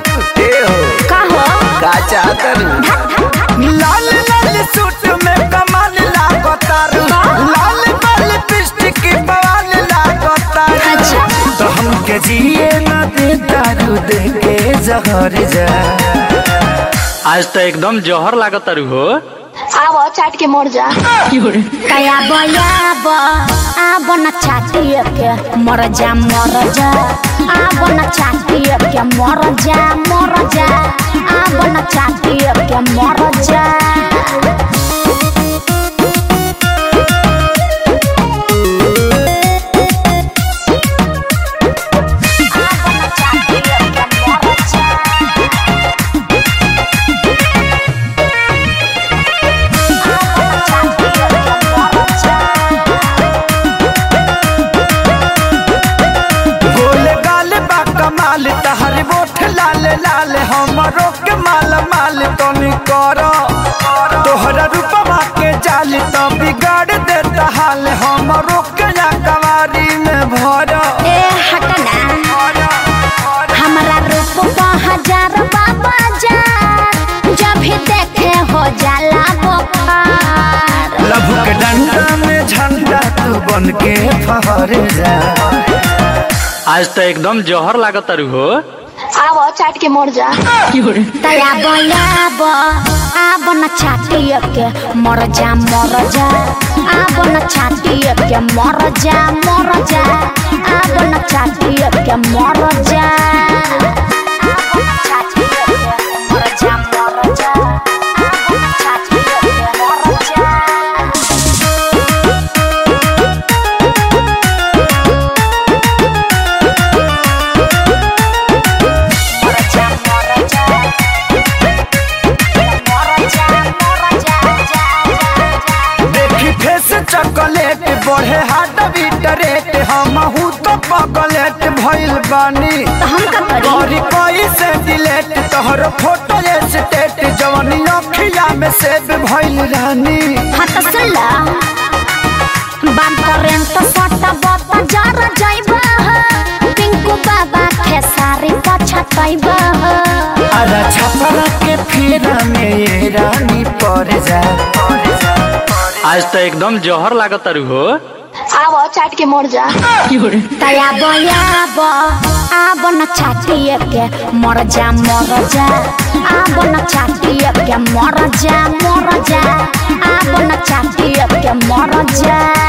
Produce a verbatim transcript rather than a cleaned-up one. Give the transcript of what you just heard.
ए हो का हो का चाहतरू लाल लाल सूट में कमाल लागतारू लाल लाल लिपस्टिक बवाल लागतारू अच्छा तो हमके जिए ना दे दारू दे के जहर जा आज तो एकदम जहर लागतारू हो। आवो चाट के मर जा कया बयाब आब न चाटिए के मर जा मर जा आब न चाटिए के मर जा मर जा आब न चाटिए के मर जा तहरी बोठ लाल लाल हमरो के माल माल तो निकर तोहरा रूपवा के जाल तो बिगाड़ देता हाल हमरो के कवारी में भर ए हटना हमारा रूप हजार बाबा जा जब भी देखे हो जाला बुखार लभ के डंडा में झंडा तू बन के फहर जा आज तो एकदम जहर लागतारू हो। आवो चाट के मर जा तया बयाब आब न चाटिए के मर जा मर जा आब न चाटिए के मर जा मर जा आब न चाटिए के मर जा मर जा मर जा चॉकलेट बढ़े हार्ट बीट रेट हमहू तो पगलेट भइल बानी करी कोई से डिलेट तोहर फोटो स्टेट जवानी अखिया में सेब भइल रानी हां त सुला बान करें तो सटा बत जार जाइबा पिंकू बाबा के सारी पछताइबा अरे छपरा के फेरा में ये रानी पर जा आज तो एकदम जहर लागतारू हो। आवो चाट के मर जा तया बयाब आब न चाटिए के मर जा मर जा आब न चाटिए के मर जा मर जा आब न चाटिए के मर जा।